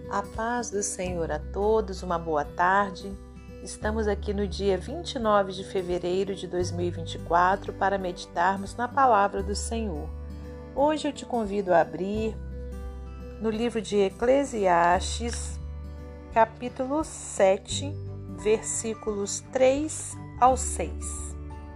A paz do Senhor a todos, uma boa tarde. Estamos aqui no dia 29 de fevereiro de 2024 para meditarmos na palavra do Senhor. Hoje eu te convido a abrir no livro de Eclesiastes, capítulo 7, versículos 3 ao 6.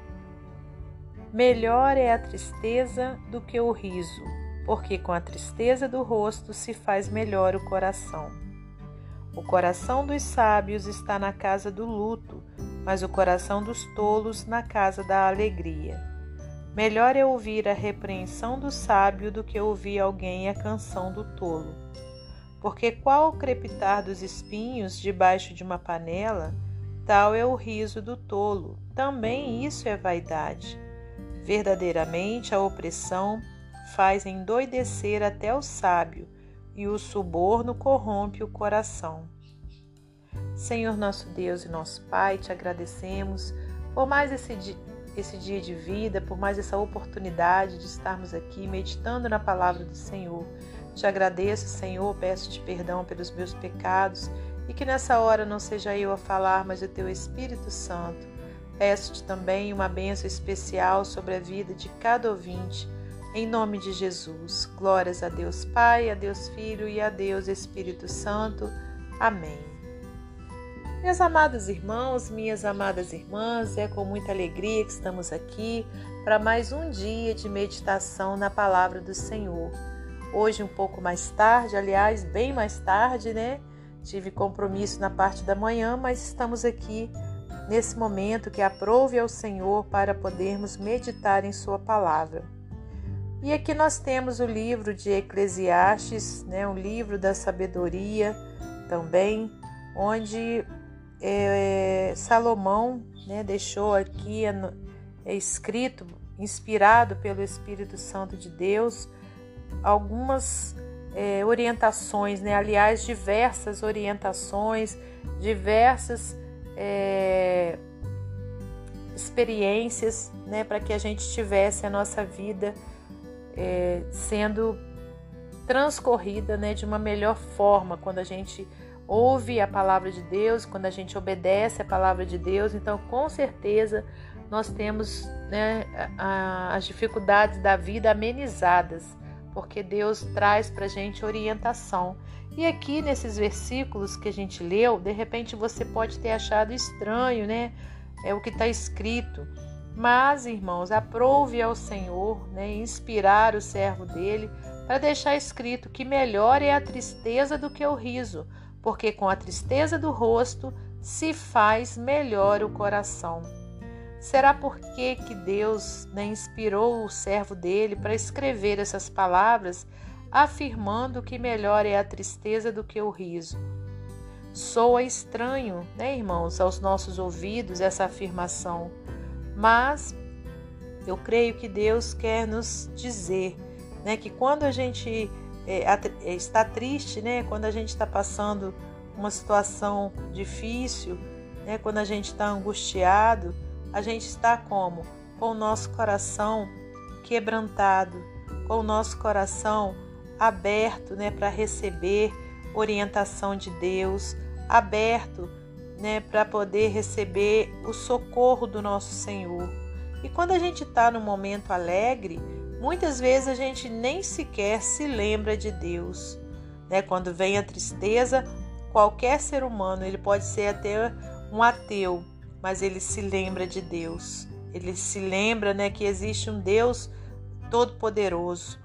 Melhor é a tristeza do que o riso, porque com a tristeza do rosto se faz melhor o coração. O coração dos sábios está na casa do luto, mas o coração dos tolos na casa da alegria. Melhor é ouvir a repreensão do sábio do que ouvir alguém a canção do tolo. Porque qual o crepitar dos espinhos debaixo de uma panela, tal é o riso do tolo. Também isso é vaidade. Verdadeiramente a opressão faz endoidecer até o sábio, e o suborno corrompe o coração. Senhor nosso Deus e nosso Pai, te agradecemos por mais esse dia de vida, por mais essa oportunidade de estarmos aqui meditando na palavra do Senhor. Te agradeço, Senhor, peço-te perdão pelos meus pecados e que nessa hora não seja eu a falar, mas o teu Espírito Santo. Peço-te também uma bênção especial sobre a vida de cada ouvinte, em nome de Jesus. Glórias a Deus Pai, a Deus Filho e a Deus Espírito Santo. Amém. Meus amados irmãos, minhas amadas irmãs, é com muita alegria que estamos aqui para mais um dia de meditação na palavra do Senhor. Hoje um pouco mais tarde, aliás, bem mais tarde, né? Tive compromisso na parte da manhã, mas estamos aqui nesse momento que aprouve ao Senhor para podermos meditar em sua palavra. E aqui nós temos o livro de Eclesiastes, né, um livro da sabedoria também, onde Salomão, né, deixou aqui escrito, inspirado pelo Espírito Santo de Deus, algumas orientações, né, aliás, diversas orientações, diversas experiências, né, para que a gente tivesse a nossa vida sendo transcorrida, né, de uma melhor forma, quando a gente ouve a palavra de Deus, quando a gente obedece a palavra de Deus. Então, com certeza, nós temos, né, as dificuldades da vida amenizadas, porque Deus traz para a gente orientação. E aqui nesses versículos que a gente leu, de repente você pode ter achado estranho, né? É o que está escrito. Mas, irmãos, aprouve ao Senhor, né, inspirar o servo dele para deixar escrito que melhor é a tristeza do que o riso, porque com a tristeza do rosto se faz melhor o coração. Será porque que Deus, né, inspirou o servo dele para escrever essas palavras, afirmando que melhor é a tristeza do que o riso? Soa estranho, né, irmãos, aos nossos ouvidos essa afirmação, mas eu creio que Deus quer nos dizer, né, que quando a gente está triste, né, quando a gente está passando uma situação difícil, né, quando a gente está angustiado, a gente está como? Com o nosso coração quebrantado, com o nosso coração aberto, né, para receber orientação de Deus, aberto, né, para poder receber o socorro do nosso Senhor. E quando a gente está num momento alegre, muitas vezes a gente nem sequer se lembra de Deus, né? Quando vem a tristeza, qualquer ser humano, ele pode ser até um ateu, mas ele se lembra de Deus. Ele se lembra, né, que existe um Deus todo-poderoso.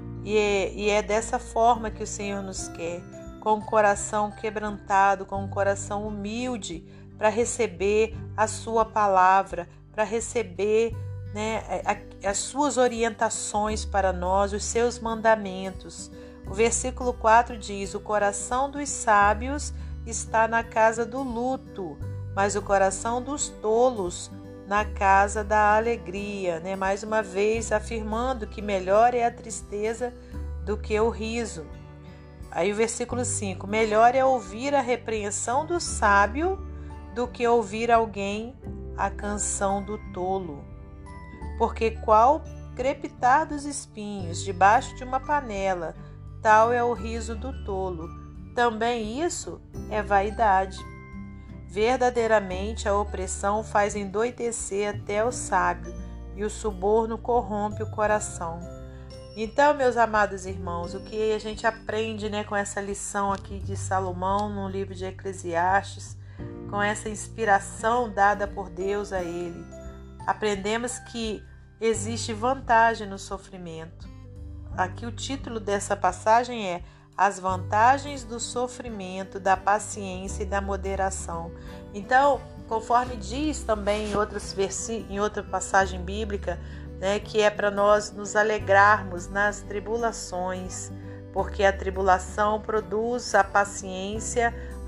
E é dessa forma que o Senhor nos quer, com o coração quebrantado, com o coração humilde, para receber a sua palavra, para receber, né, as suas orientações para nós, os seus mandamentos. O versículo 4 diz: o coração dos sábios está na casa do luto, mas o coração dos tolos na casa da alegria, né? Mais uma vez afirmando que melhor é a tristeza do que o riso. Aí o versículo 5, melhor é ouvir a repreensão do sábio do que ouvir alguém a canção do tolo. Porque qual crepitar dos espinhos debaixo de uma panela, tal é o riso do tolo. também isso é vaidade. Verdadeiramente a opressão faz endoidecer até o sábio, e o suborno corrompe o coração. Então, meus amados irmãos, o que a gente aprende, com essa lição aqui de Salomão no livro de Eclesiastes, com essa inspiração dada por Deus a ele, aprendemos que existe vantagem no sofrimento. Aqui o título dessa passagem é As vantagens do sofrimento, da paciência e da moderação. Então, conforme diz também em outra passagem bíblica, que é para nós nos alegrarmos nas tribulações, porque a tribulação produz a paciência,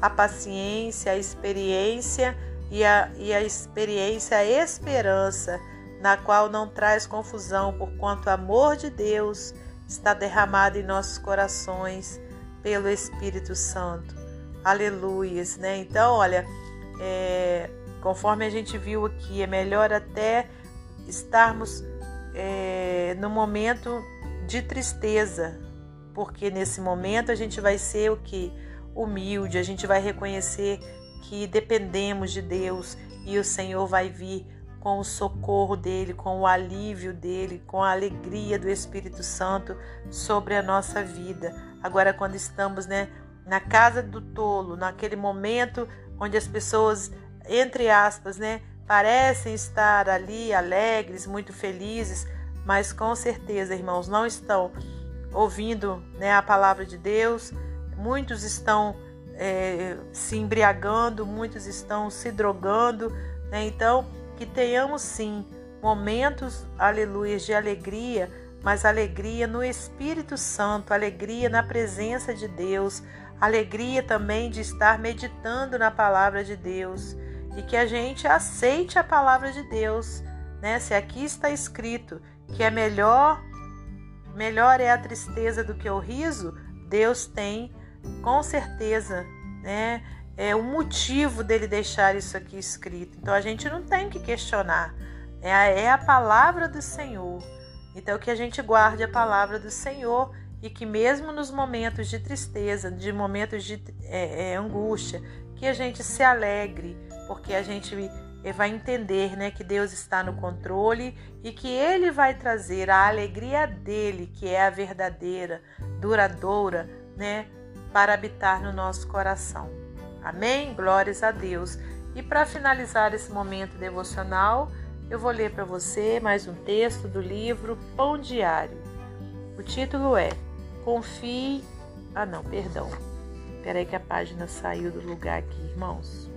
a experiência e a experiência, a esperança, na qual não traz confusão, porquanto o amor de Deus está derramado em nossos corações pelo Espírito Santo. Aleluias, Então, olha, conforme a gente viu aqui, é melhor até estarmos no momento de tristeza, porque nesse momento a gente vai ser o que? Humilde, a gente vai reconhecer que dependemos de Deus e o Senhor vai vir com o socorro dele, com o alívio dele, com a alegria do Espírito Santo sobre a nossa vida. Agora, quando estamos na casa do tolo, naquele momento onde as pessoas, entre aspas, parecem estar ali alegres, muito felizes, mas com certeza, irmãos, não estão ouvindo a palavra de Deus. Muitos estão se embriagando, muitos estão se drogando, Então, que tenhamos sim momentos, aleluia, de alegria, mas alegria no Espírito Santo, alegria na presença de Deus, alegria também de estar meditando na palavra de Deus e que a gente aceite a palavra de Deus, Se aqui está escrito que é melhor é a tristeza do que o riso, Deus tem com certeza, é o motivo dele deixar isso aqui escrito. Então a gente não tem que questionar, é a palavra do Senhor. Então que a gente guarde a palavra do Senhor e que mesmo nos momentos de tristeza, de momentos de angústia, que a gente se alegre, porque a gente vai entender que Deus está no controle e que Ele vai trazer a alegria dele, que é a verdadeira, duradoura, para habitar no nosso coração. Amém? Glórias a Deus. E para finalizar esse momento devocional, eu vou ler para você mais um texto do livro Pão Diário. O título é Confie... Espera aí que a página saiu do lugar aqui, irmãos.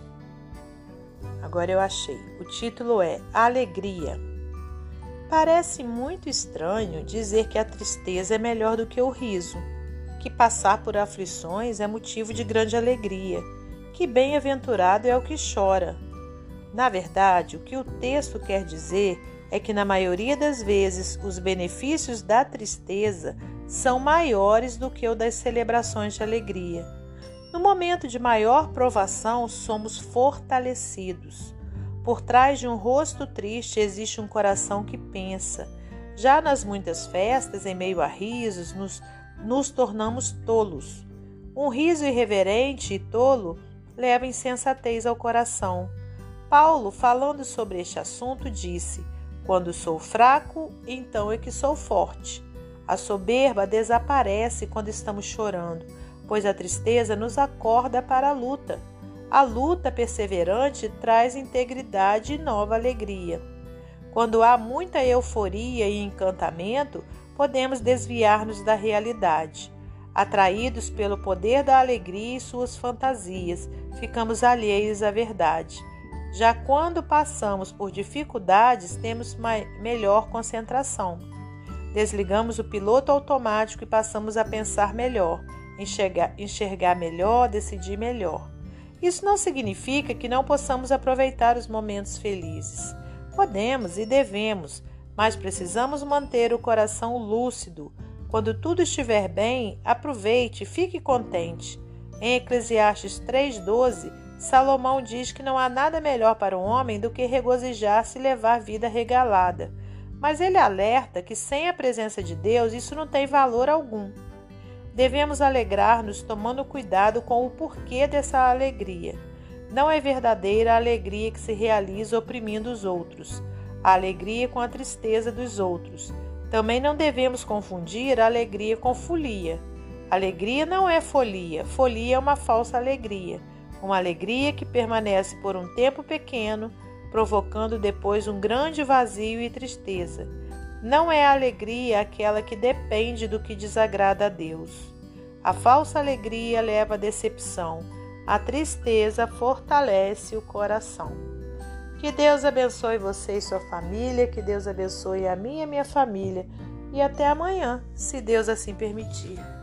Agora eu achei. O título é Alegria. Parece muito estranho dizer que a tristeza é melhor do que o riso, que passar por aflições é motivo de grande alegria, que bem-aventurado é o que chora. Na verdade, o que o texto quer dizer é que na maioria das vezes os benefícios da tristeza são maiores do que o das celebrações de alegria. No momento de maior provação, somos fortalecidos. Por trás de um rosto triste existe um coração que pensa. Já nas muitas festas, em meio a risos, nos tornamos tolos. Um riso irreverente e tolo leva insensatez ao coração. Paulo, falando sobre este assunto, disse: quando sou fraco, então é que sou forte. A soberba desaparece quando estamos chorando, pois a tristeza nos acorda para a luta. A luta perseverante traz integridade e nova alegria. Quando há muita euforia e encantamento, podemos desviar-nos da realidade. Atraídos pelo poder da alegria e suas fantasias, ficamos alheios à verdade. Já quando passamos por dificuldades, temos melhor concentração. Desligamos o piloto automático e passamos a pensar melhor, enxergar melhor, decidir melhor. Isso não significa que não possamos aproveitar os momentos felizes. Podemos e devemos, mas precisamos manter o coração lúcido. Quando tudo estiver bem, aproveite e fique contente. Em Eclesiastes 3,12, Salomão diz que não há nada melhor para o homem do que regozijar-se e levar vida regalada. Mas ele alerta que sem a presença de Deus isso não tem valor algum. Devemos alegrar-nos tomando cuidado com o porquê dessa alegria. Não é verdadeira a alegria que se realiza oprimindo os outros, a alegria com a tristeza dos outros. Também não devemos confundir a alegria com folia. Alegria não é folia, folia é uma falsa alegria, uma alegria que permanece por um tempo pequeno, provocando depois um grande vazio e tristeza. Não é a alegria aquela que depende do que desagrada a Deus. A falsa alegria leva à decepção, a tristeza fortalece o coração. Que Deus abençoe você e sua família, que Deus abençoe a mim e a minha família. E até amanhã, se Deus assim permitir.